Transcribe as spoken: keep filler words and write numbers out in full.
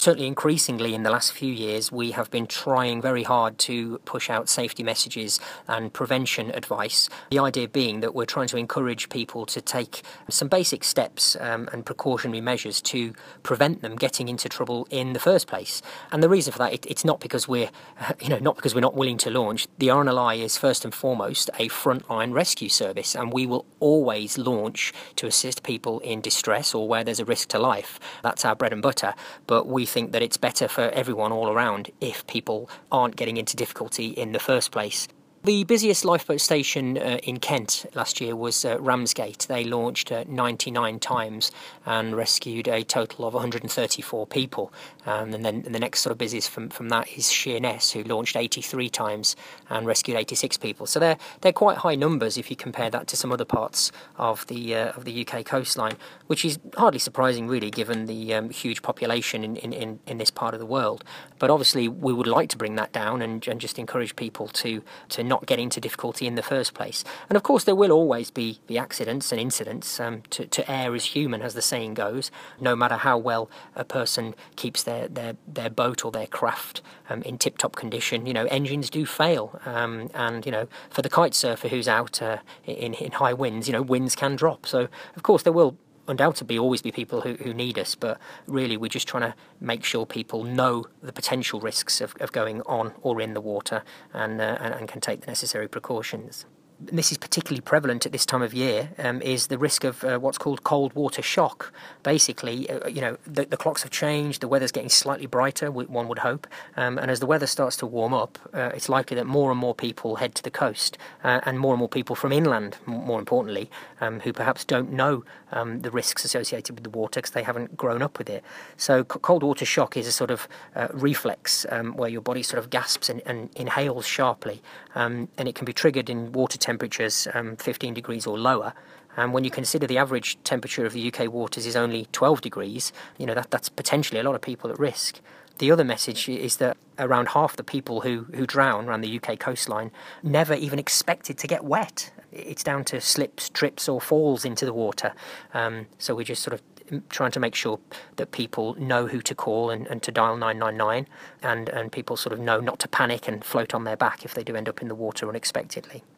Certainly increasingly in the last few years, we have been trying very hard to push out safety messages and prevention advice. The idea being that we're trying to encourage people to take some basic steps um, and precautionary measures to prevent them getting into trouble in the first place. And the reason for that, it, it's not because we're, you know, not because we're not willing to launch. The R N L I is first and foremost a frontline rescue service, and we will always launch to assist people in distress or where there's a risk to life. That's our bread and butter. But we think that it's better for everyone all around if people aren't getting into difficulty in the first place. The busiest lifeboat station uh, in Kent last year was uh, Ramsgate. They launched uh, ninety-nine times and rescued a total of one hundred thirty-four people. Um, and then and the next sort of busiest from, from that is Sheerness, who launched eighty-three times and rescued eighty-six people. So they're they're quite high numbers if you compare that to some other parts of the uh, of the U K coastline, which is hardly surprising really, given the um, huge population in, in, in, in this part of the world. But obviously we would like to bring that down and, and just encourage people to to not get into difficulty in the first place. And of course there will always be the accidents and incidents. Um, to, to err is human, as the saying goes. No matter how well a person keeps their, their, their boat or their craft um, in tip-top condition, you know, engines do fail. Um, and, you know, for the kite surfer who's out uh, in, in high winds, you know, winds can drop. So, of course, there will undoubtedly always be people who, who need us, but really we're just trying to make sure people know the potential risks of, of going on or in the water and, uh, and, and can take the necessary precautions. This is particularly prevalent at this time of year, um, is the risk of uh, what's called cold water shock. Basically, uh, you know, the, the clocks have changed, the weather's getting slightly brighter, one would hope, um, and as the weather starts to warm up, uh, it's likely that more and more people head to the coast, uh, and more and more people from inland, more importantly, um, who perhaps don't know um, the risks associated with the water because they haven't grown up with it. So c- cold water shock is a sort of uh, reflex um, where your body sort of gasps and, and inhales sharply, um, and it can be triggered in water temperatures temperatures um, fifteen degrees or lower. And when you consider the average temperature of the U K waters is only twelve degrees, you know, that, that's potentially a lot of people at risk. The other message is that around half the people who, who drown around the U K coastline never even expected to get wet. It's down to slips, trips or falls into the water. Um, so we're just sort of trying to make sure that people know who to call and, and to dial nine nine nine, and, and people sort of know not to panic and float on their back if they do end up in the water unexpectedly.